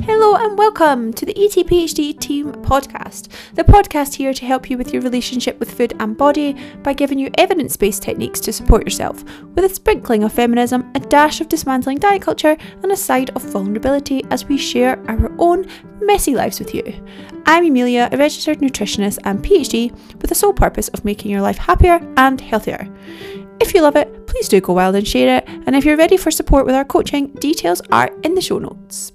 Hello and welcome to the ETPHD Team Podcast, the podcast here to help you with your relationship with food and body by giving you evidence-based techniques to support yourself, with a sprinkling of feminism, a dash of dismantling diet culture, and a side of vulnerability as we share our own messy lives with you. I'm Amelia, a registered nutritionist and PhD with the sole purpose of making your life happier and healthier. If you love it, please do go wild and share it, and if you're ready for support with our coaching, details are in the show notes.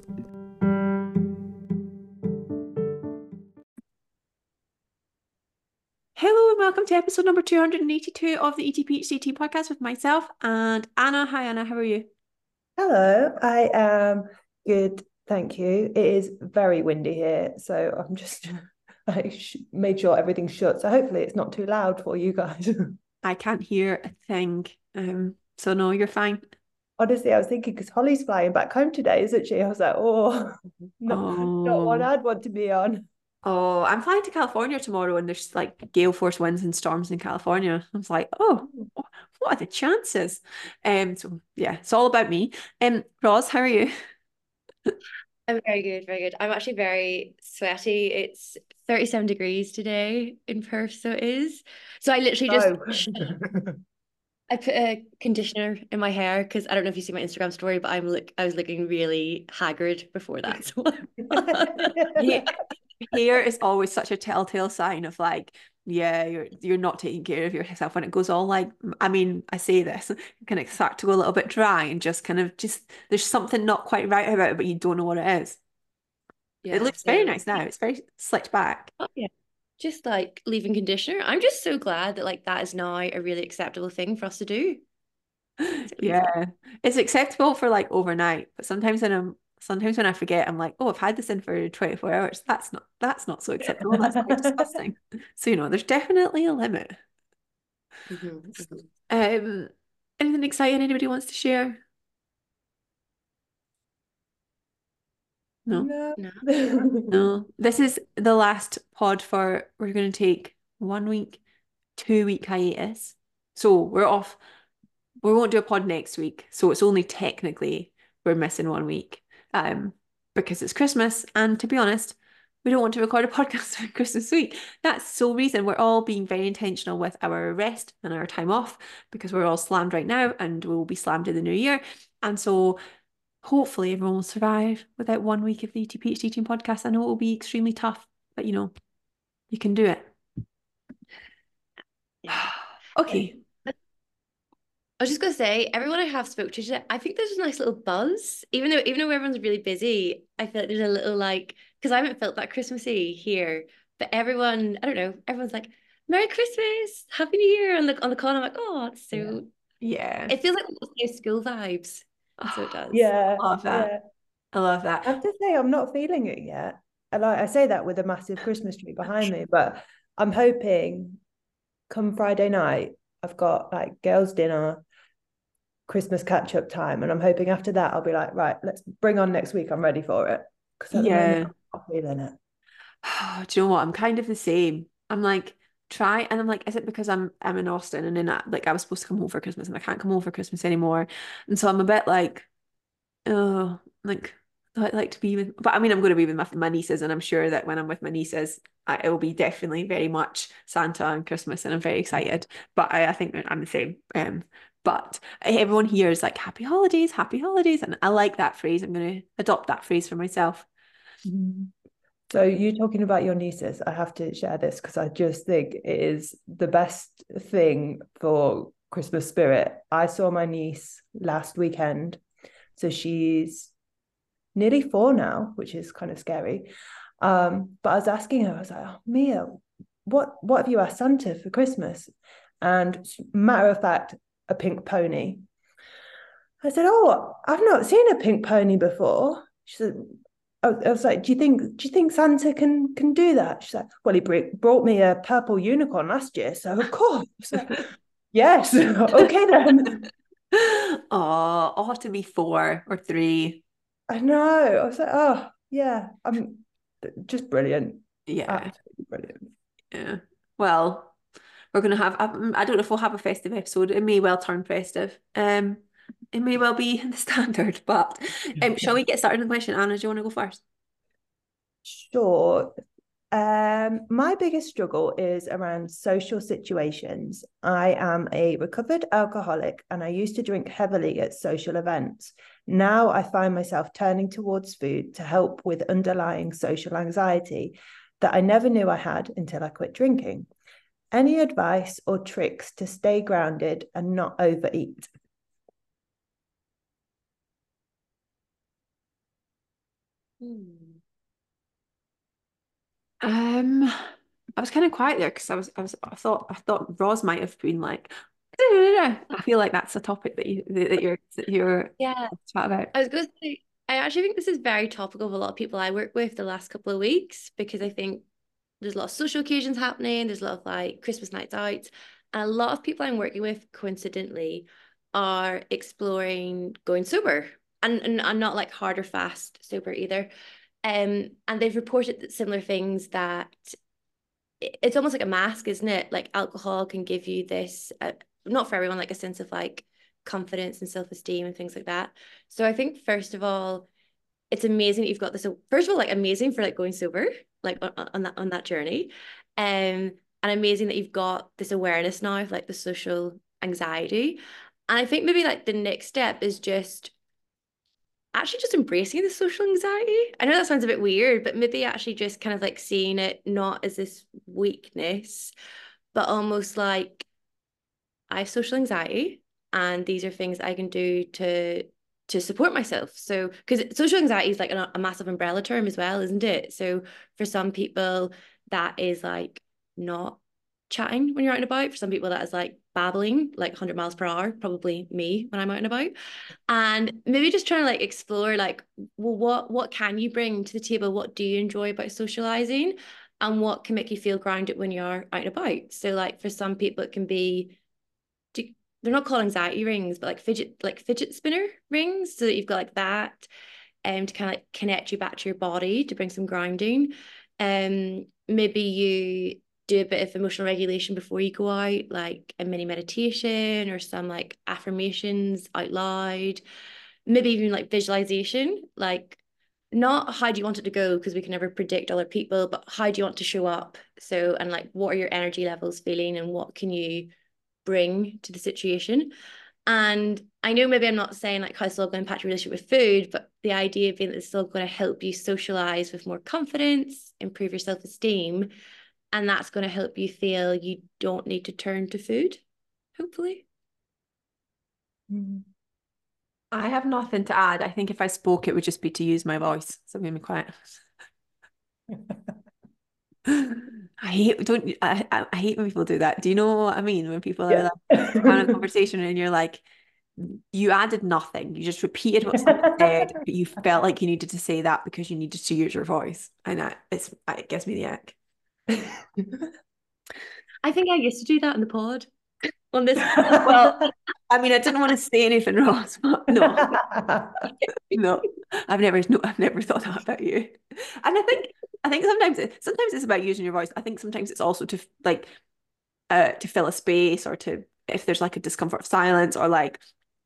Hello and welcome to episode number 282 of the ETPHD Team Podcast with myself and Anna. Hi Anna, how are you? Hello, I am good, thank you. It is very windy here, so I'm just made sure everything's shut. So hopefully it's not too loud for you guys. I can't hear a thing, so no, you're fine. Honestly, I was thinking because Holly's flying back home today, isn't she? I was like, not one I'd want to be on. Oh, I'm flying to California tomorrow and there's like gale force winds and storms in California. I was like, oh, what are the chances? So yeah, it's all about me. Roz, how are you? I'm very good, very good. I'm actually very sweaty. It's 37 degrees today in Perth, so it is. So I literally just I put a conditioner in my hair because I don't know if you see my Instagram story, but I was looking really haggard before that. So Hair is always such a telltale sign of like, yeah, you're not taking care of yourself when it goes all like, I mean, I say this, kind of start to go a little bit dry and just there's something not quite right about it, but you don't know what it is. yeah, It looks very nice now. It's very slicked back. Oh, yeah. Just like leave-in conditioner. I'm just so glad that like that is now a really acceptable thing for us to do. Yeah, it's acceptable for like overnight, but sometimes when I forget, I'm like, oh, I've had this in for 24 hours. That's not so acceptable. That's quite disgusting. So, there's definitely a limit. Anything exciting anybody wants to share? No. No. This is the last pod we're going to take 1 week, 2 week hiatus. So we're off. We won't do a pod next week. So it's only technically we're missing 1 week. Because it's Christmas. And to be honest, we don't want to record a podcast for Christmas week. That's the sole reason we're all being very intentional with our rest and our time off because we're all slammed right now and we'll be slammed in the new year. And so hopefully everyone will survive without 1 week of the ETPHD Team Podcast. I know it will be extremely tough, but you can do it. Yeah. Okay. I was just gonna say, everyone I have spoke to today, I think there's a nice little buzz. Even though everyone's really busy, I feel like there's a little like because I haven't felt that Christmassy here, but everyone, I don't know, everyone's like, Merry Christmas, Happy New Year on the call. I'm like, oh, it's so yeah. It feels like those school vibes. So it does. Yeah. I love that. Yeah. I love that. I have to say, I'm not feeling it yet. I say that with a massive Christmas tree behind me, but I'm hoping come Friday night, I've got like girls' dinner, Christmas catch-up time, and I'm hoping after that I'll be like, right, let's bring on next week. I'm ready for it. Because at the moment, I'm not feeling it. Do you know what? I'm kind of the same. I'm like, and I'm like, is it because I'm in Austin and then I was supposed to come home for Christmas and I can't come home for Christmas anymore. And so I'm a bit like, oh, like I'd like to be with, but I mean, I'm going to be with my nieces, and I'm sure that when I'm with my nieces, it will be definitely very much Santa and Christmas, and I'm very excited. But I think I'm the same. But everyone here is like, happy holidays, and I like that phrase. I'm going to adopt that phrase for myself. So you talking about your nieces, I have to share this because I just think it is the best thing for Christmas spirit. I saw my niece last weekend. So she's nearly 4 now, which is kind of scary. But I was asking her, I was like, oh, Mia, what have you asked Santa for Christmas? And matter of fact, a pink pony. I said, oh, I've not seen a pink pony before. She said, I was like, do you think Santa can do that? She's like, well, he brought me a purple unicorn last year, so of course. Yes. Okay then. Oh, I'll have to be 4 or 3. I know. I was like, oh yeah, I'm just brilliant. Yeah. Absolutely brilliant. Yeah. Well, we're gonna have. I don't know if we'll have a festive episode. It may well turn festive. It may well be the standard. But shall we get started on the question? Anna, do you want to go first? Sure. My biggest struggle is around social situations. I am a recovered alcoholic and I used to drink heavily at social events. Now I find myself turning towards food to help with underlying social anxiety that I never knew I had until I quit drinking. Any advice or tricks to stay grounded and not overeat? I was kind of quiet there because I thought Roz might have been like, I feel like that's a topic that you're Yeah. chat about. I was going to say, I actually think this is very topical of a lot of people I work with the last couple of weeks, because I think there's a lot of social occasions happening. There's a lot of like Christmas nights out. And a lot of people I'm working with, coincidentally, are exploring going sober, and not like hard or fast sober either. And they've reported similar things, that it's almost like a mask, isn't it? Like alcohol can give you this, not for everyone, like a sense of like confidence and self-esteem and things like that. So I think first of all, it's amazing that you've got this. First of all, like amazing for like going sober, like on that journey, and amazing that you've got this awareness now of like the social anxiety. And I think maybe like the next step is just actually just embracing the social anxiety. I know that sounds a bit weird, but maybe actually just kind of like seeing it not as this weakness, but almost like, I have social anxiety and these are things I can do to support myself. So, because social anxiety is like a massive umbrella term as well, isn't it? So for some people that is like not chatting when you're out and about. For some people that is like babbling like 100 miles per hour, probably me when I'm out and about. And maybe just trying to like explore like, well, what can you bring to the table? What do you enjoy about socializing? And what can make you feel grounded when you're out and about? So like for some people it can be, they're not called anxiety rings, but like fidget spinner rings, so that you've got like that, to kind of like connect you back to your body to bring some grounding. Maybe you do a bit of emotional regulation before you go out, like a mini meditation or some like affirmations out loud. Maybe even like visualization, like not how do you want it to go, because we can never predict other people, but how do you want to show up? So, and like what are your energy levels feeling and what can you bring to the situation? And I know maybe I'm not saying like how it's all going to impact your relationship with food, but the idea being that it's still going to help you socialize with more confidence, improve your self-esteem, and that's going to help you feel you don't need to turn to food, hopefully. I have nothing to add. I think if I spoke, it would just be to use my voice. So I'm gonna be quiet. I hate when people do that. Do you know what I mean? When people are Yeah. like having a conversation and you're like, you added nothing. You just repeated what someone said, but you felt like you needed to say that because you needed to use your voice. And it gives me the ick. I think I used to do that in the pod on this. Well, I mean, I didn't want to say anything, Ross, but no, no, I've never thought that about you. And I think sometimes it's about using your voice. I think sometimes it's also to like to fill a space, or to, if there's like a discomfort of silence, or like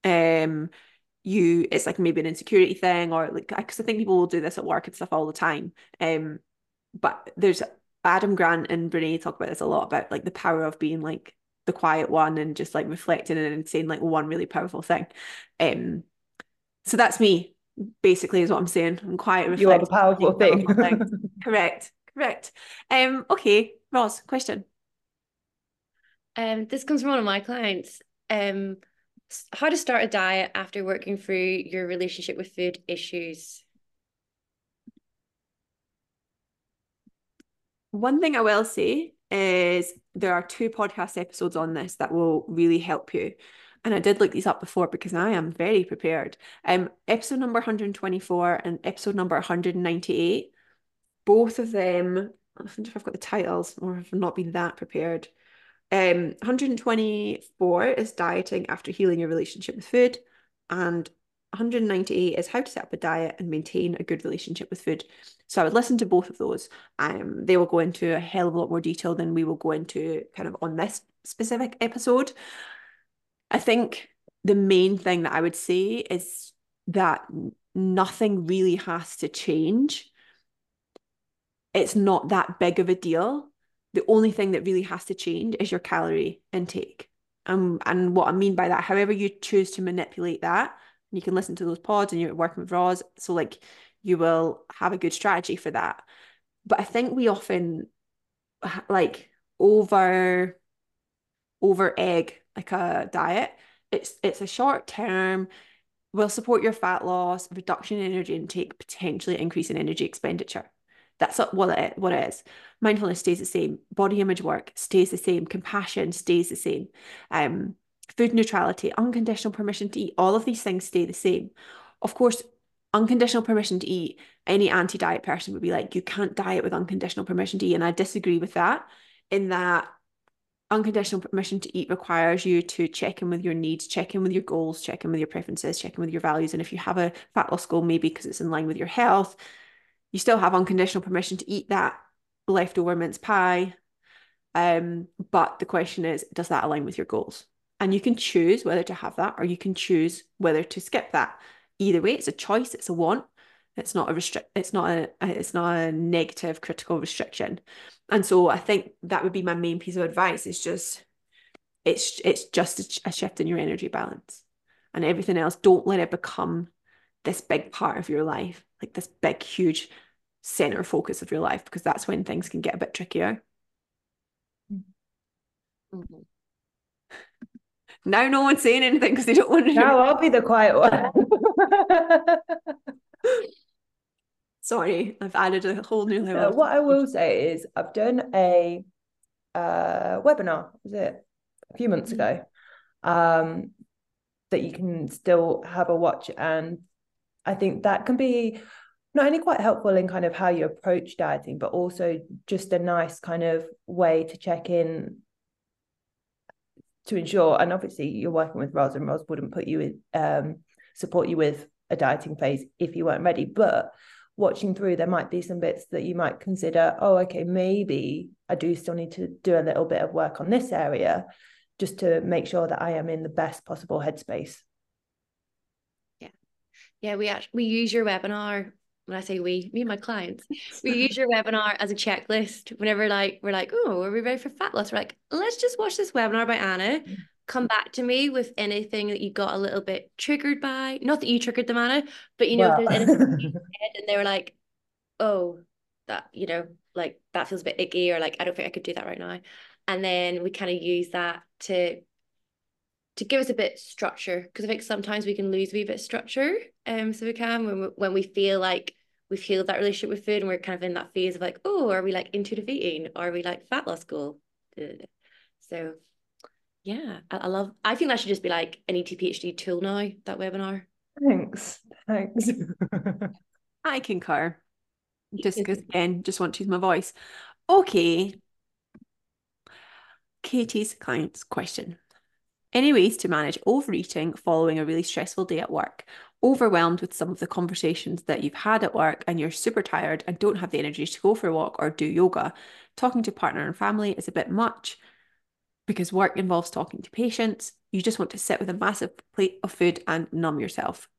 it's like maybe an insecurity thing, or like, because I think people will do this at work and stuff all the time. But there's Adam Grant and Brene talk about this a lot, about like the power of being like the quiet one and just like reflecting and saying like one really powerful thing. So that's me, basically, is what I'm saying. I'm quiet and You are the reflecting. powerful thing. Correct. Okay, Ross, question. This comes from one of my clients. How to start a diet after working through your relationship with food issues. One thing I will say is there are 2 podcast episodes on this that will really help you. And I did look these up before because I am very prepared. Episode number 124 and episode number 198, both of them, I wonder if I've got the titles or if I've not been that prepared. 124 is dieting after healing your relationship with food, and 198 is how to set up a diet and maintain a good relationship with food. So I would listen to both of those. They will go into a hell of a lot more detail than we will go into kind of on this specific episode. I think the main thing that I would say is that nothing really has to change it's not that big of a deal. The only thing that really has to change is your calorie intake. And what I mean by that, however you choose to manipulate that, you can listen to those pods and you're working with Roz. So like you will have a good strategy for that. But I think we often like over egg like a diet. It's a short term, will support your fat loss, reduction in energy intake, potentially increase in energy expenditure. That's what it is. Mindfulness stays the same. Body image work stays the same. Compassion stays the same. Food neutrality, unconditional permission to eat, all of these things stay the same. Of course, unconditional permission to eat, any anti-diet person would be like, you can't diet with unconditional permission to eat. And I disagree with that, in that unconditional permission to eat requires you to check in with your needs, check in with your goals, check in with your preferences, check in with your values. And if you have a fat loss goal, maybe because it's in line with your health, you still have unconditional permission to eat that leftover mince pie. But the question is, does that align with your goals? And you can choose whether to have that, or you can choose whether to skip that. Either way, it's a choice, it's a want. It's not a negative critical restriction. And so I think that would be my main piece of advice, is just it's just a shift in your energy balance. And everything else, don't let it become this big part of your life, like this big, huge center focus of your life, because that's when things can get a bit trickier. Mm-hmm. Now no one's saying anything because they don't want to. Now I'll be the quiet one. Sorry, I've added a whole new level. What I will say is I've done a webinar, was it a few months ago, that you can still have a watch. And I think that can be not only quite helpful in kind of how you approach dieting, but also just a nice kind of way to check in to ensure. And obviously you're working with Roz, and Roz wouldn't put you in, support you with a dieting phase if you weren't ready. But watching through, there might be some bits that you might consider, oh, okay, maybe I do still need to do a little bit of work on this area, just to make sure that I am in the best possible headspace. Yeah, we use your webinar. When I say we, me and my clients, we use your webinar as a checklist. Whenever we're like, oh, are we ready for fat loss? We're like, let's just watch this webinar by Anna. Come back to me with anything that you got a little bit triggered by. Not that you triggered them, Anna, but if there's anything and they were like, oh, that, like that feels a bit icky, or like, I don't think I could do that right now. And then we kind of use that to give us a bit of structure, because I think sometimes we can lose a wee bit of structure. So we can, when we feel like we've healed that relationship with food, and we're kind of in that phase of like, oh, are we like intuitive eating? Or are we like fat loss goal? So yeah, I think that should just be like an ETPHD tool now, that webinar. Thanks. I concur. Just because, again, just want to use my voice. Okay. Katie's client's question. Any ways to manage overeating following a really stressful day at work? Overwhelmed with some of the conversations that you've had at work, and you're super tired and don't have the energy to go for a walk or do yoga. Talking to partner and family is a bit much because work involves talking to patients. You just want to sit with a massive plate of food and numb yourself.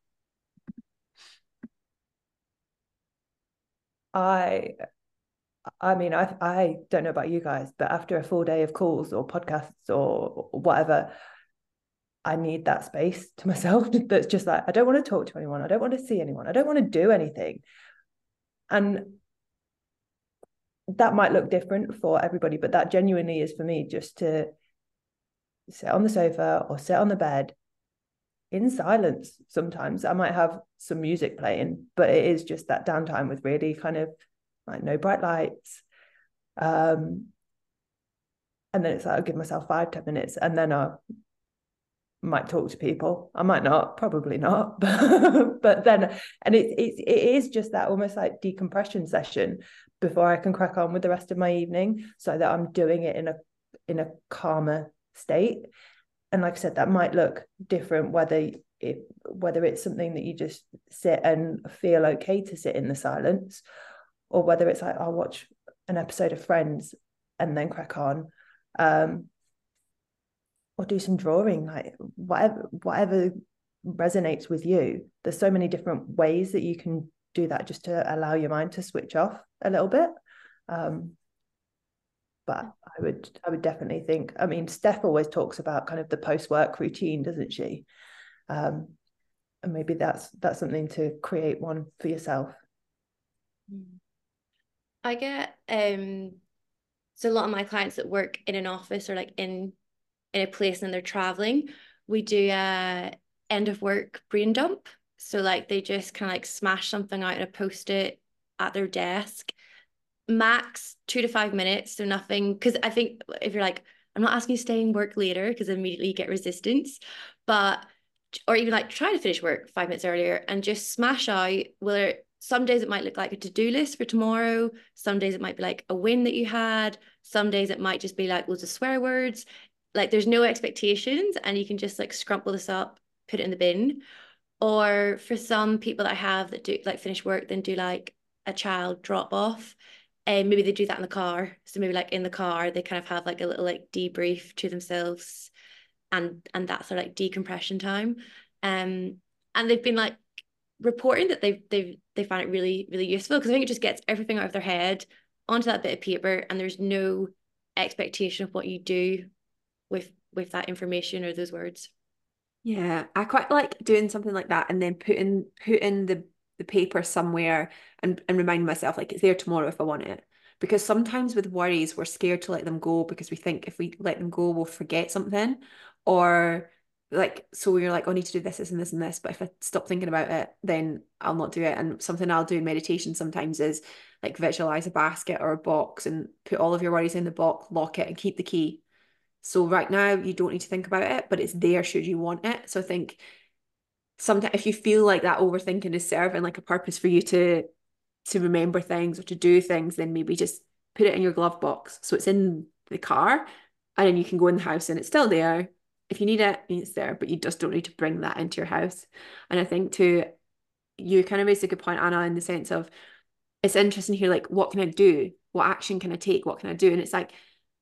I mean, I don't know about you guys, but after a full day of calls or podcasts or whatever, I need that space to myself. That's just like, I don't want to talk to anyone. I don't want to see anyone. I don't want to do anything. And that might look different for everybody, but that genuinely is for me, just to sit on the sofa or sit on the bed in silence. Sometimes I might have some music playing, but it is just that downtime with really kind of like no bright lights. And then it's like, I'll give myself 5-10 minutes, and then I might talk to people. I might not, probably not, but then, and it is just that almost like decompression session before I can crack on with the rest of my evening, so that I'm doing it in a calmer state. And like I said, that might look different whether it's something that you just sit and feel okay to sit in the silence, or whether it's like, I'll watch an episode of Friends and then crack on, or do some drawing, like whatever resonates with you. There's so many different ways that you can do that, just to allow your mind to switch off a little bit. But I would definitely think, I mean, Steph always talks about kind of the post-work routine, doesn't she? And maybe that's something to create one for yourself. I get so a lot of my clients that work in an office or like in a place and they're traveling, we do a end of work brain dump. So like they just kind of like smash something out in a post-it at their desk, max 2 to 5 minutes. So nothing, because I think if you're like, I'm not asking you to stay and work later because immediately you get resistance, but or even like try to finish work 5 minutes earlier and just smash out whether some days it might look like a to-do list for tomorrow, some days it might be like a win that you had, some days it might just be like loads of swear words. Like there's no expectations and you can just like scrumple this up, put it in the bin. Or for some people that I have that do like finish work, then do like a child drop off. And maybe they do that in the car. So maybe like in the car, they kind of have like a little like debrief to themselves and that's their like decompression time. And they've been like reporting that they find it really, really useful because I think it just gets everything out of their head onto that bit of paper and there's no expectation of what you do with that information or those words. Yeah, I quite like doing something like that and then put in the paper somewhere and remind myself like it's there tomorrow if I want it. Because sometimes with worries, we're scared to let them go because we think if we let them go, we'll forget something. Or like, so you're like, oh, I need to do this, this, and this, and this. But if I stop thinking about it, then I'll not do it. And something I'll do in meditation sometimes is like visualize a basket or a box and put all of your worries in the box, lock it, and keep the key. So right now you don't need to think about it, but it's there should you want it. So I think sometimes if you feel like that overthinking is serving like a purpose for you to remember things or to do things, then maybe just put it in your glove box. So it's in the car and then you can go in the house and it's still there. If you need it, it's there, but you just don't need to bring that into your house. And I think too, you kind of raised a good point, Anna, in the sense of it's interesting to hear like, what can I do? What action can I take? What can I do? And it's like,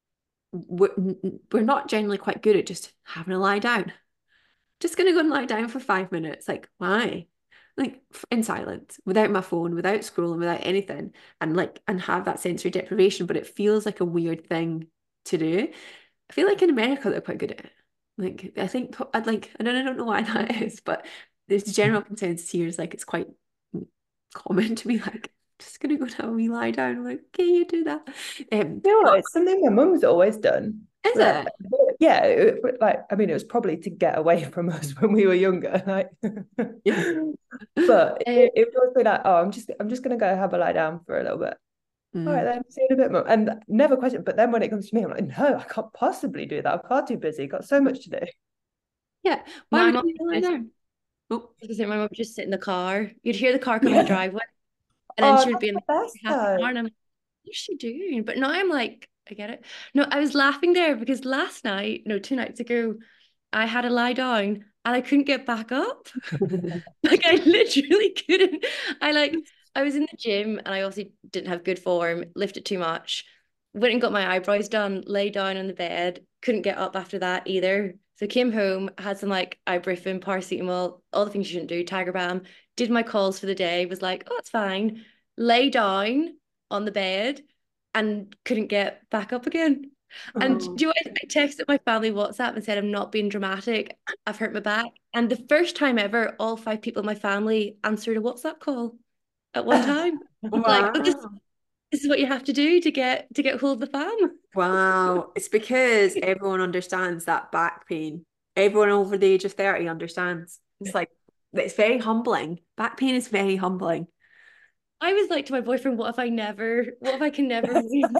we're not generally quite good at just having a lie down. Just gonna go and lie down for 5 minutes. Like, why? Like in silence, without my phone, without scrolling, without anything, and have that sensory deprivation. But it feels like a weird thing to do. I feel like in America they're quite good at it. Like I think I'd like I don't know why that is, but there's the general consensus here is like it's quite common to be like just gonna go down and we lie down. I'm like, okay, you do that. You know, it's something my mum's always done. Is Like, it? yeah, like I mean, it was probably to get away from us when we were younger. Like, Yeah. but it was be like, oh, I'm just gonna go have a lie down for a little bit. All right, then see you in a bit more. And never question. But then when it comes to me, I'm like, no, I can't possibly do that. I'm far too busy. Got so much to do. Yeah. Why My would mom you lie down? Oh. my mom would just sit in the car. You'd hear the car come in the Yeah. driveway, and then Oh, she would that's be in the the best half an hour, though. and I'm like, what's she doing? But now I'm like, I get it. No, I was laughing there because last night, no, 2 nights ago, I had to lie down and I couldn't get back up. Like I literally couldn't. I was in the gym and I obviously didn't have good form, lifted too much, went and got my eyebrows done, lay down on the bed, couldn't get up after that either. So came home, had some like ibuprofen, paracetamol, all the things you shouldn't do, Tiger Balm, did my calls for the day, was like, oh, it's fine. Lay down on the bed and couldn't get back up again. And Oh. do you know what? I texted my family WhatsApp and said, I'm not being dramatic. I've hurt my back. And the first time ever, all 5 people in my family answered a WhatsApp call at one time. Like, oh, Wow. this is what you have to do to get hold of the fam. Wow. It's because everyone understands that back pain. Everyone over the age of 30 understands. It's like, it's very humbling. Back pain is very humbling. I was like to my boyfriend, what if I can never move?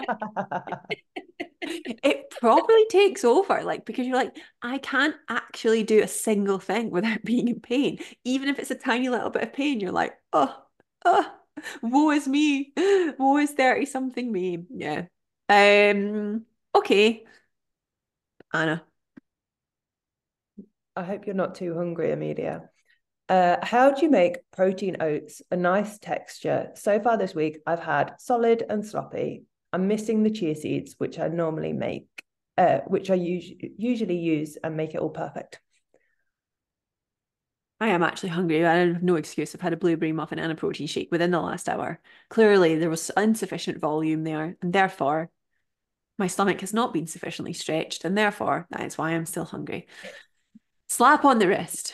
It probably takes over, like, because you're like, I can't actually do a single thing without being in pain. Even if it's a tiny little bit of pain, you're like, oh, woe is me. Woe is 30 something me. Yeah. Okay, Anna. I hope you're not too hungry, Amelia. How do you make protein oats a nice texture? So far this week, I've had solid and sloppy. I'm missing the chia seeds, which I normally make, which I usually use and make it all perfect. I am actually hungry. I have no excuse. I've had a blueberry muffin and a protein shake within the last hour. Clearly, there was insufficient volume there, and therefore, my stomach has not been sufficiently stretched, and therefore, that is why I'm still hungry. Slap on the wrist.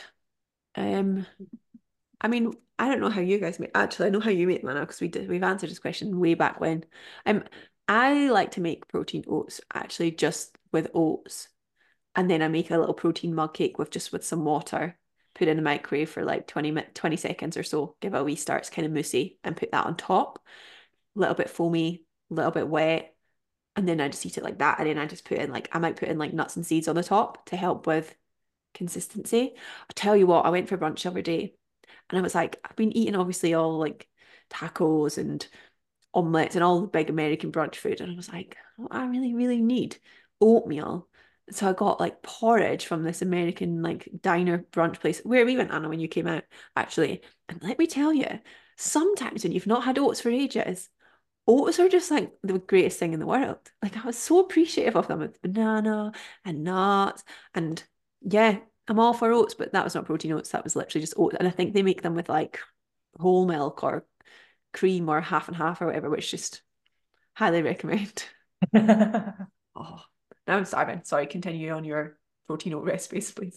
I mean, I don't know how you guys make. Actually, I know how you make manna because we've answered this question way back when. Um, I like to make protein oats actually just with oats, and then I make a little protein mug cake with some water, put it in the microwave for like 20 seconds or so, give it a wee start, it's kind of moussey, and put that on top. A little bit foamy, a little bit wet, and then I just eat it like that. And then I just put in like I might put in like nuts and seeds on the top to help with consistency. I tell you what, I went for brunch the other day and I was like, I've been eating obviously all like tacos and omelets and all the big American brunch food. And I was like, oh, I really, really need oatmeal. So I got like porridge from this American like diner brunch place where we went, Anna, when you came out, actually. And let me tell you, sometimes when you've not had oats for ages, oats are just like the greatest thing in the world. Like I was so appreciative of them with banana and nuts. And yeah, I'm all for oats, but that was not protein oats. That was literally just oats. And I think they make them with like whole milk or cream or half and half or whatever, which just highly recommend. Oh, now I'm starving. Sorry, continue on your protein oat recipes, please.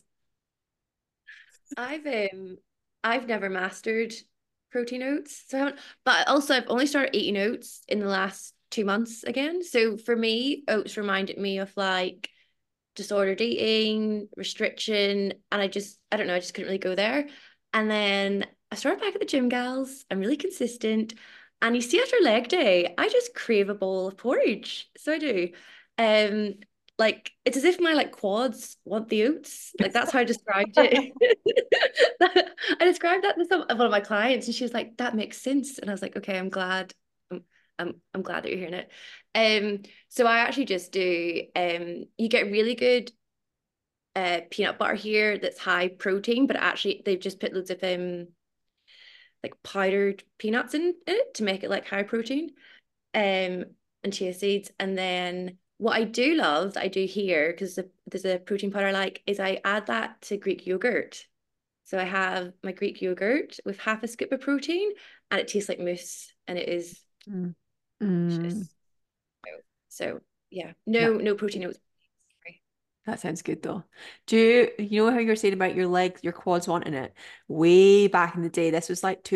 I've I've never mastered protein oats, so I haven't, but also I've only started eating oats in the last 2 months again. So for me, oats reminded me of like disordered eating, restriction, and I don't know, I just couldn't really go there. And then I started back at the gym, gals. I'm really consistent. And you see, after leg day, I just crave a bowl of porridge. So I do. Um, like it's as if my like quads want the oats. Like that's how I described it. I described that to one of my clients, and she was like, "That makes sense." And I was like, "Okay, I'm glad. I'm glad that you're hearing it." So I actually just do. You get really good peanut butter here that's high protein, but actually they've just put loads of like powdered peanuts in it to make it like high protein. And chia seeds. And then what I do love that I do here, because there's a protein powder I like, is I add that to Greek yogurt. So I have my Greek yogurt with half a scoop of protein, and it tastes like mousse, and it is delicious. So yeah, no protein. It was That sounds good though. Do you know how you're saying about your legs, your quads wanting it? Way back in the day, this was like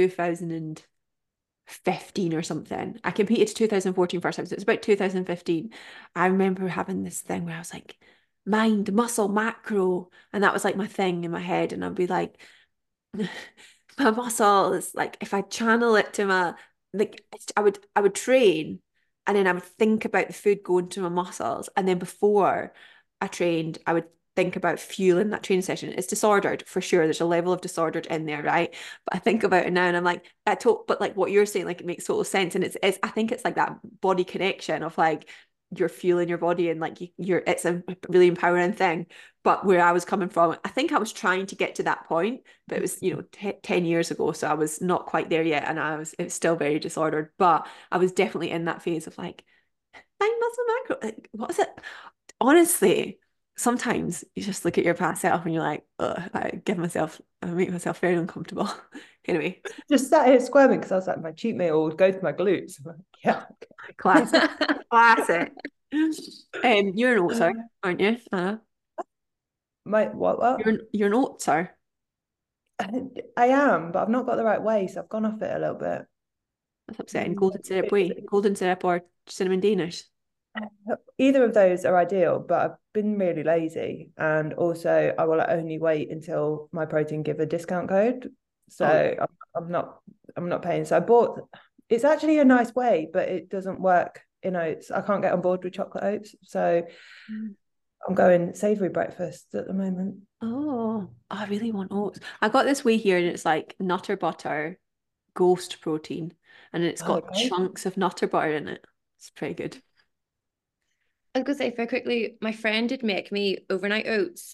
2015 or something. I competed to 2014 first time, so it was about 2015. I remember having this thing where I was like, mind, muscle, macro, and that was like my thing in my head, and I'd be like, my muscles, like if I channel it to my like I would train and then I would think about the food going to my muscles. And then before I trained, I would think about fueling that training session. It's disordered for sure. There's a level of disordered in there, right? But I think about it now and I'm like, but like what you're saying, like it makes total sense. And it's I think it's like that body connection of like you're fueling your body and like you're it's a really empowering thing. But where I was coming from, I think I was trying to get to that point, but it was 10 years ago, so I was not quite there yet, and it was still very disordered. But I was definitely in that phase of like mind muscle macro, like what is it? Honestly, sometimes you just look at your past self and you're like, ugh, I make myself very uncomfortable. Anyway, Just sat here squirming because I was like, my cheat meal would go to my glutes. I'm like, yeah. classic, classic. You're an oatser, aren't you, Anna? My what? You're an oatser. I am, but I've not got the right way, so I've gone off it a little bit. That's upsetting. Golden syrup way, golden syrup or cinnamon Danish. Either of those are ideal, but I've been really lazy, and also I will only wait until my protein give a discount code. So I'm not paying. So I bought. It's actually a nice way, but it doesn't work in oats. I can't get on board with chocolate oats, so I'm going savoury breakfast at the moment. Oh, I really want oats. I got this way here and it's like nutter butter, ghost protein, and it's got chunks of nutter butter in it. It's pretty good. I was gonna say very quickly, my friend did make me overnight oats,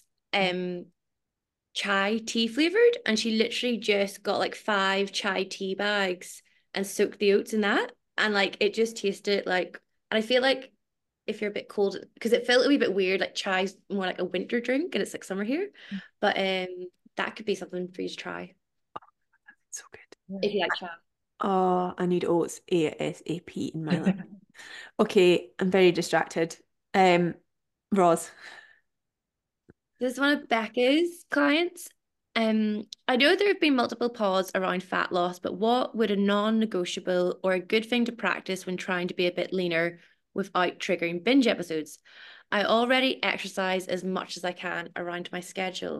chai tea flavored, and she literally just got like 5 chai tea bags and soaked the oats in that, and like it just tasted like. And I feel like if you're a bit cold, because it felt a wee bit weird, like chai's more like a winter drink, and it's like summer here, but that could be something for you to try. So good. If you like that. Oh, I need oats ASAP in my life. Okay, I'm very distracted. Roz. This is one of Becca's clients. I know there have been multiple pods around fat loss, but what would a non-negotiable or a good thing to practice when trying to be a bit leaner without triggering binge episodes? I already exercise as much as I can around my schedule.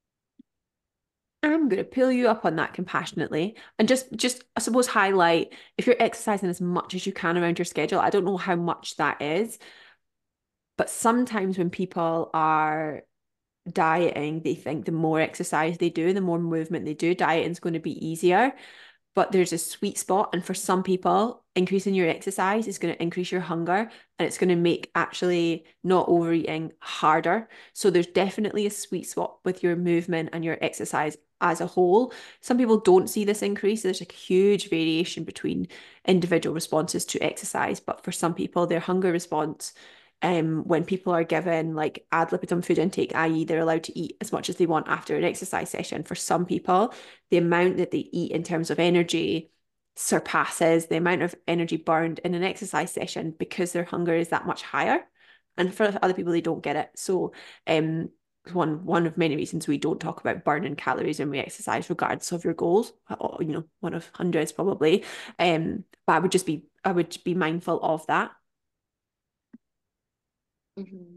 I'm going to pull you up on that compassionately and just I suppose highlight if you're exercising as much as you can around your schedule. I don't know how much that is, but sometimes when people are dieting, they think the more exercise they do, the more movement they do, dieting's going to be easier. But there's a sweet spot. And for some people, increasing your exercise is going to increase your hunger and it's going to make actually not overeating harder. So there's definitely a sweet spot with your movement and your exercise as a whole. Some people don't see this increase. There's a huge variation between individual responses to exercise. But for some people, their hunger response when people are given like ad libitum food intake, i.e. they're allowed to eat as much as they want after an exercise session. For some people, the amount that they eat in terms of energy surpasses the amount of energy burned in an exercise session because their hunger is that much higher. And for other people, they don't get it. So one of many reasons we don't talk about burning calories when we exercise, regardless of your goals, or, you know, one of hundreds probably. But I would be mindful of that. Mm-hmm.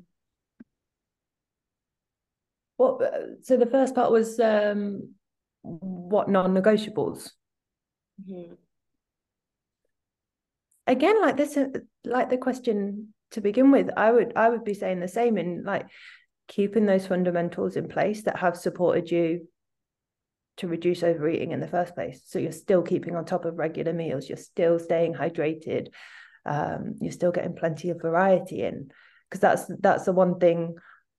What? So the first part was what non-negotiables? Mm-hmm. Again, like this, like the question to begin with, I would be saying the same in like keeping those fundamentals in place that have supported you to reduce overeating in the first place. So you're still keeping on top of regular meals, you're still staying hydrated, you're still getting plenty of variety in, because that's the one thing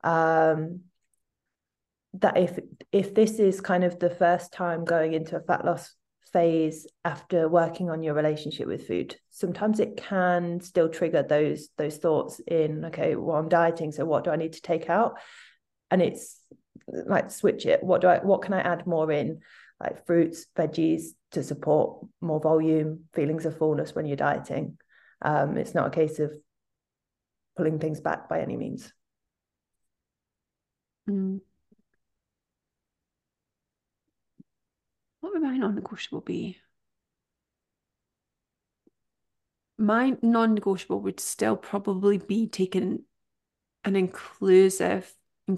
that if this is kind of the first time going into a fat loss phase after working on your relationship with food, sometimes it can still trigger those thoughts in, okay, well, I'm dieting, so what do I need to take out? And it's like, switch it. What can I add more in, like fruits, veggies, to support more volume, feelings of fullness when you're dieting. It's not a case of pulling things back by any means. What would my non-negotiable be? My non-negotiable would still probably be taking an inclusive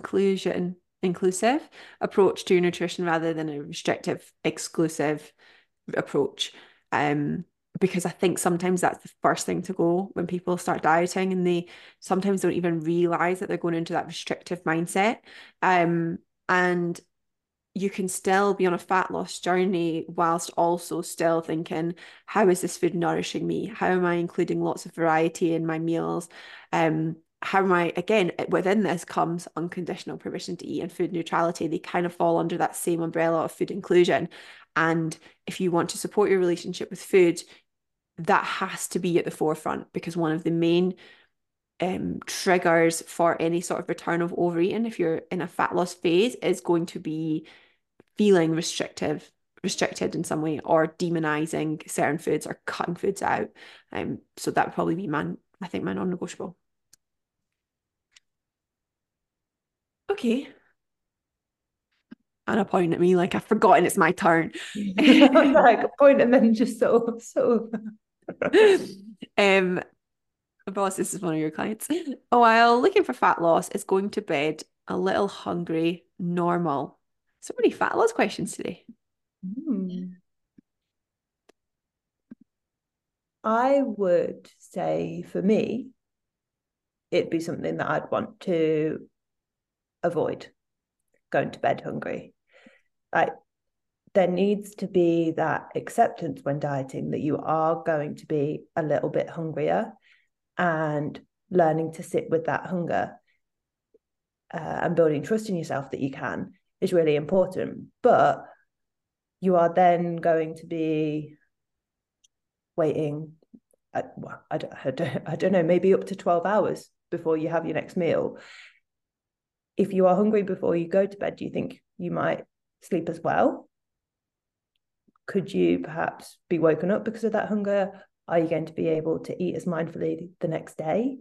approach to nutrition rather than a restrictive, exclusive approach. Because I think sometimes that's the first thing to go when people start dieting, and they sometimes don't even realize that they're going into that restrictive mindset. And you can still be on a fat loss journey whilst also still thinking, how is this food nourishing me? How am I including lots of variety in my meals? How am I, again, within this comes unconditional permission to eat and food neutrality. They kind of fall under that same umbrella of food inclusion. And if you want to support your relationship with food, that has to be at the forefront, because one of the main triggers for any sort of return of overeating, if you're in a fat loss phase, is going to be feeling restricted in some way, or demonizing certain foods or cutting foods out. So that would probably be my non-negotiable. Okay. Anna pointing at me like I've forgotten it's my turn. Like a point and then just so. Boss, this is one of your clients. While looking for fat loss, is going to bed a little hungry, normal. So many fat loss questions today. I would say for me, it'd be something that I'd want to avoid, going to bed hungry. Like, there needs to be that acceptance when dieting that you are going to be a little bit hungrier, and learning to sit with that hunger and building trust in yourself that you can is really important. But you are then going to be waiting, I don't know, maybe up to 12 hours before you have your next meal. If you are hungry before you go to bed, do you think you might sleep as well? Could you perhaps be woken up because of that hunger? Are you going to be able to eat as mindfully the next day?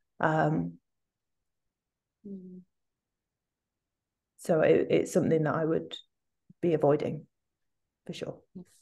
So it's something that I would be avoiding for sure.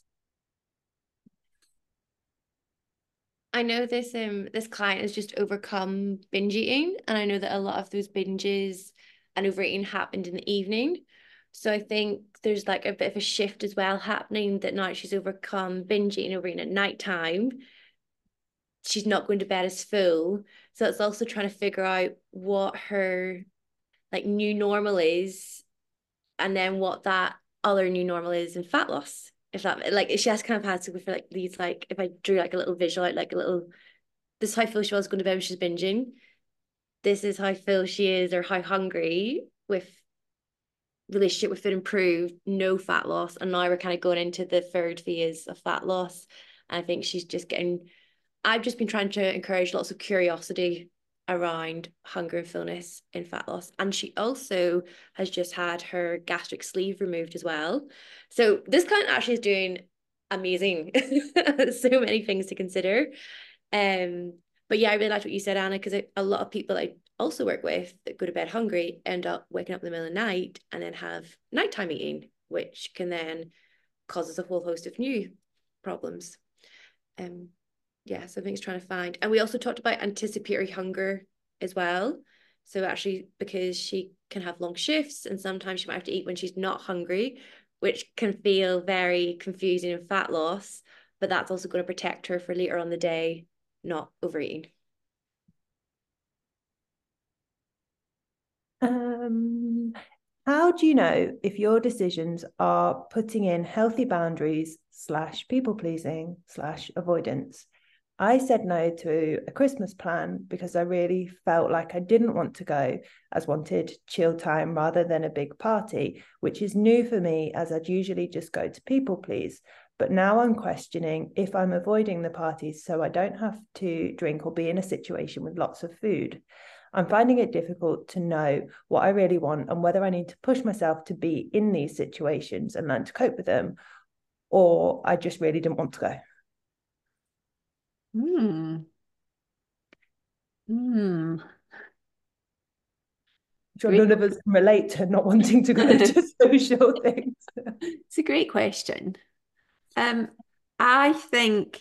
I know this client has just overcome binge eating, and I know that a lot of those binges and overeating happened in the evening. So I think there's like a bit of a shift as well happening, that now she's overcome binge eating, overeating at nighttime. She's not going to bed as full. So it's also trying to figure out what her like new normal is, and then what that other new normal is in fat loss. If that, like, she has kind of had to go for like these, like, if I drew like a little visual out, like a little, this is how full she was going to bed when she's binging. This is how full she is, or how hungry, with relationship with food improved, no fat loss. And now we're kind of going into the third phase of fat loss. And I think she's just getting, I've just been trying to encourage lots of curiosity around hunger and fullness in fat loss. And she also has just had her gastric sleeve removed as well. So this client actually is doing amazing. So many things to consider. But yeah, I really liked what you said, Anna, because a lot of people I also work with that go to bed hungry end up waking up in the middle of the night and then have nighttime eating, which can then causes a whole host of new problems. Yeah, so I think it's trying to find, and we also talked about anticipatory hunger as well. So actually, because she can have long shifts and sometimes she might have to eat when she's not hungry, which can feel very confusing in fat loss, but that's also going to protect her for later on the day, not overeating. How do you know if your decisions are putting in healthy boundaries / people pleasing / avoidance? I said no to a Christmas plan because I really felt like I didn't want to go, as wanted chill time rather than a big party, which is new for me as I'd usually just go to people please. But now I'm questioning if I'm avoiding the parties so I don't have to drink or be in a situation with lots of food. I'm finding it difficult to know what I really want and whether I need to push myself to be in these situations and learn to cope with them, or I just really didn't want to go. Sure, none of us can relate to not wanting to go to social things. It's a great question. I think,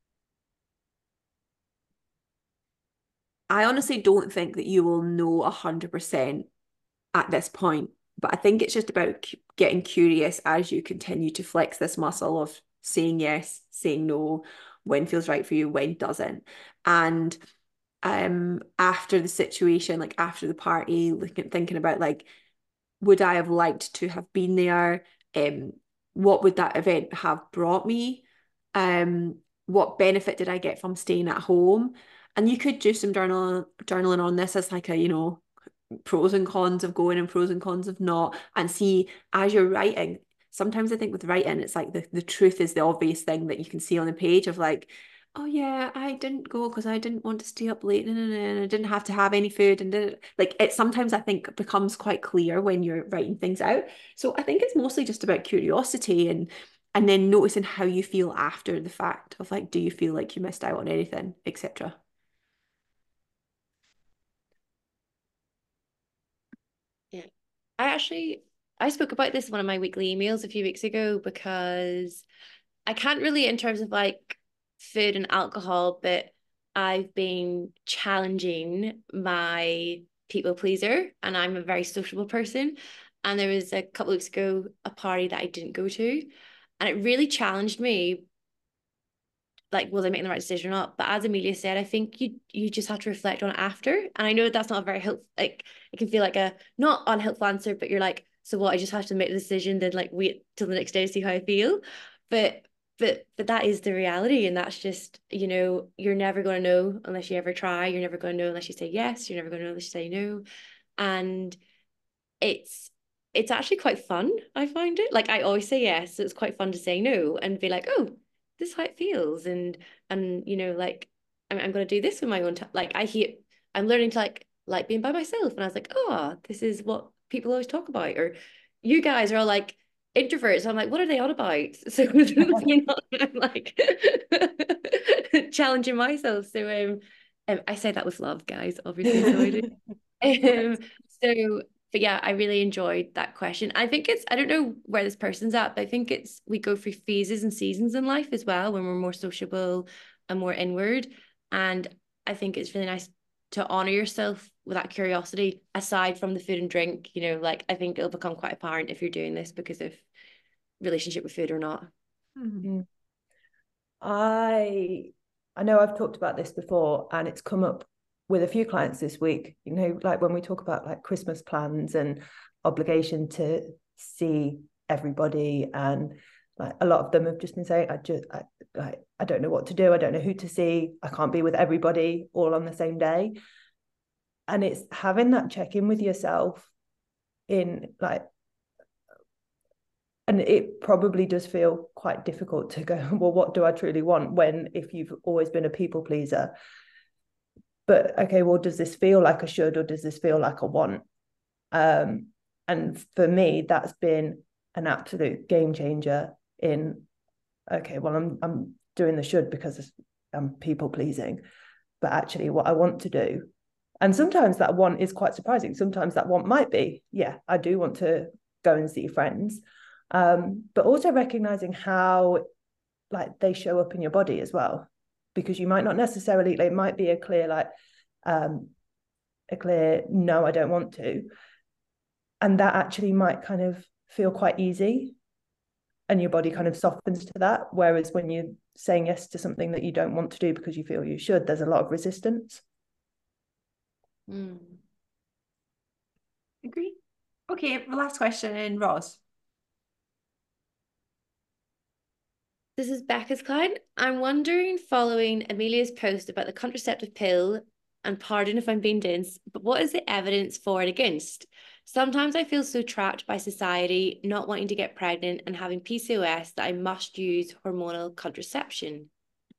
I honestly don't think that you will know 100% at this point, but I think it's just about getting curious as you continue to flex this muscle of saying yes, saying no, when feels right for you, when doesn't. And after the situation, like after the party, thinking about like, would I have liked to have been there? What would that event have brought me? What benefit did I get from staying at home? And you could do some journaling on this as like a, pros and cons of going and pros and cons of not, and see as you're writing. Sometimes I think with writing, it's like the truth is the obvious thing that you can see on the page of like, oh yeah, I didn't go because I didn't want to stay up late and I didn't have to have any food and like it sometimes I think becomes quite clear when you're writing things out. So I think it's mostly just about curiosity and then noticing how you feel after the fact of like, do you feel like you missed out on anything, etc. Yeah. I spoke about this in one of my weekly emails a few weeks ago, because I can't really in terms of like food and alcohol, but I've been challenging my people pleaser, and I'm a very sociable person. And there was a couple of weeks ago a party that I didn't go to, and it really challenged me. Like, was I making the right decision or not? But as Amelia said, I think you just have to reflect on it after. And I know that's not a very helpful, like it can feel like a not unhelpful answer, but you're like, so what? I just have to make the decision, then like wait till the next day to see how I feel. But but that is the reality, and that's just, you're never going to know unless you ever try. You're never going to know unless you say yes. You're never going to know unless you say no. And it's it's actually quite fun. I find it like I always say yes, so it's quite fun to say no and be like, oh, this is how it feels, and like I'm going to do this with my own time. Like I'm learning to like being by myself, and I was like, oh, this is what people always talk about. Or you guys are all like, introverts. I'm like, what are they on about? So you know, I'm like challenging myself. So I say that with love, guys, obviously. So I do. Um, so, but yeah, I really enjoyed that question. I think I don't know where this person's at, but I think we go through phases and seasons in life as well when we're more sociable and more inward. And I think it's really nice to honor yourself with that curiosity aside from the food and drink. Like I think it'll become quite apparent if you're doing this because of relationship with food or not. Mm-hmm. I know I've talked about this before, and it's come up with a few clients this week. Like when we talk about like Christmas plans and obligation to see everybody, and like a lot of them have just been saying, I don't know what to do. I don't know who to see. I can't be with everybody all on the same day. And it's having that check-in with yourself in like, and it probably does feel quite difficult to go, well, what do I truly want if you've always been a people pleaser? But okay, well, does this feel like a should, or does this feel like a want? And for me, that's been an absolute game changer in, okay, well, I'm doing the should because I'm people pleasing, but actually what I want to do. And sometimes that want is quite surprising. Sometimes that want might be, yeah, I do want to go and see friends. But also recognizing how like they show up in your body as well, because you might not necessarily, it might be a clear no, I don't want to, and that actually might kind of feel quite easy, and your body kind of softens to that. Whereas when you're saying yes to something that you don't want to do because you feel you should, there's a lot of resistance. Agree. Okay, the last question, Roz. This is Becca's client. I'm wondering, following Amelia's post about the contraceptive pill, and pardon if I'm being dense, but what is the evidence for and against? Sometimes I feel so trapped by society, not wanting to get pregnant and having PCOS, that I must use hormonal contraception.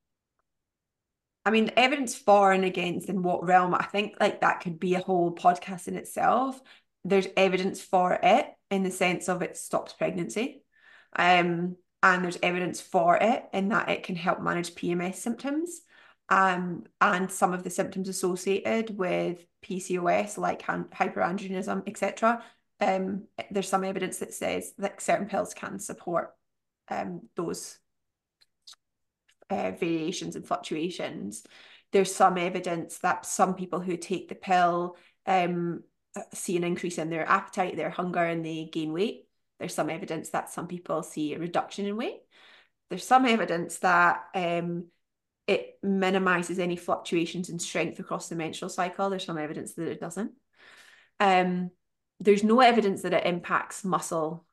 I mean, the evidence for and against in what realm, I think like that could be a whole podcast in itself. There's evidence for it in the sense of it stops pregnancy. And there's evidence for it in that it can help manage PMS symptoms. And some of the symptoms associated with PCOS, like hyperandrogenism, etc. There's some evidence that says that certain pills can support those variations and fluctuations. There's some evidence that some people who take the pill see an increase in their appetite, their hunger, and they gain weight. There's some evidence that some people see a reduction in weight. There's some evidence that it minimizes any fluctuations in strength across the menstrual cycle. There's some evidence that it doesn't. There's no evidence that it impacts muscle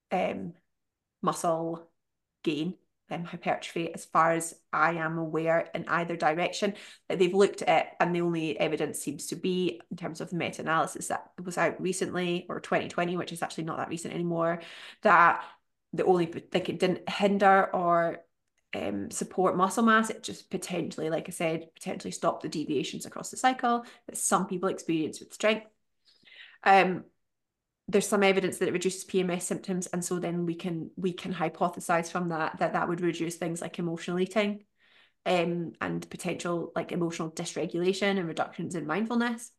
gain, hypertrophy, as far as I am aware, in either direction. They've looked at it, and the only evidence seems to be in terms of the meta-analysis that was out recently, or 2020, which is actually not that recent anymore, that the only, like, it didn't hinder or support muscle mass. It just potentially, like I said, potentially stopped the deviations across the cycle that some people experience with strength. There's some evidence that it reduces PMS symptoms, and so then we can hypothesize from that would reduce things like emotional eating, and potential like emotional dysregulation and reductions in mindfulness.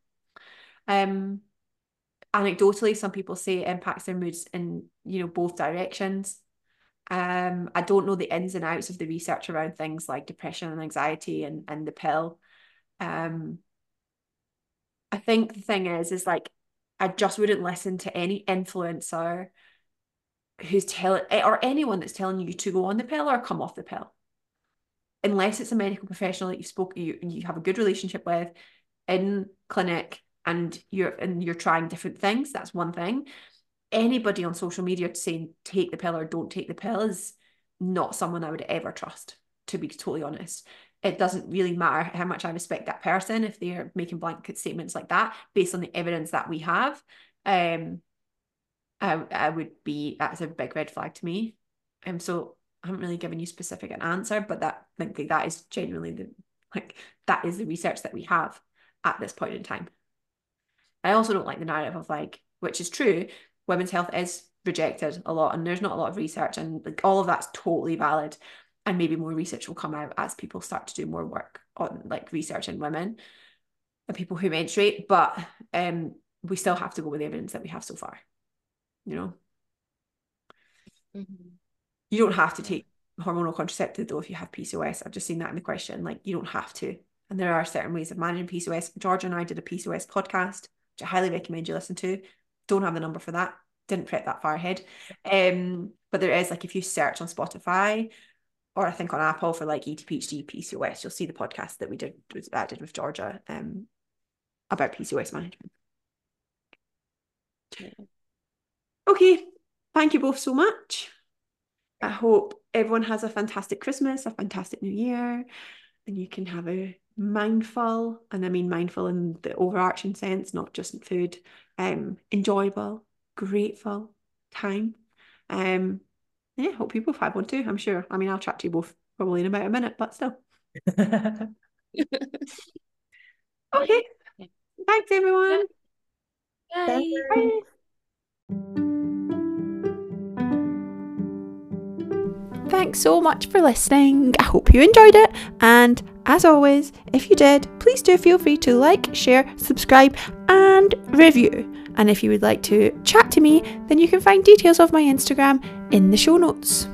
Anecdotally, some people say it impacts their moods in both directions. I don't know the ins and outs of the research around things like depression and anxiety and the pill. I think the thing is like, I just wouldn't listen to any influencer who's telling, or anyone that's telling you to go on the pill or come off the pill, unless it's a medical professional that you have a good relationship with in clinic, and you're trying different things. That's one thing. Anybody on social media saying take the pill or don't take the pill is not someone I would ever trust, to be totally honest. It doesn't really matter how much I respect that person if they're making blanket statements like that based on the evidence that we have. I would be, that's a big red flag to me. So I haven't really given you specific an answer, but that is genuinely that is the research that we have at this point in time. I also don't like the narrative of which is true, women's health is rejected a lot, and there's not a lot of research, and like all of that's totally valid, and maybe more research will come out as people start to do more work on like research in women and people who menstruate, but we still have to go with the evidence that we have so far, you know. You don't have to take hormonal contraceptive though if you have PCOS. I've just seen that in the question, like you don't have to, and there are certain ways of managing PCOS. Georgia and I did a PCOS podcast, which I highly recommend you listen to. Don't have the number for that, didn't prep that far ahead, but there is, like, if you search on Spotify or I think on Apple for like ETPHD PCOS, you'll see the podcast that we did with Georgia about PCOS management. Okay, thank you both so much. I hope everyone has a fantastic Christmas, a fantastic New Year, and you can have a mindful, and I mean mindful in the overarching sense, not just food, enjoyable, grateful time. Yeah, hope you both have one too, I'm sure. I mean, I'll chat to you both probably in about a minute, but still. Okay. Thanks, everyone. Bye. Bye. Thanks so much for listening. I hope you enjoyed it. And as always, if you did, please do feel free to like, share, subscribe, and review. And if you would like to chat to me, then you can find details of my Instagram in the show notes.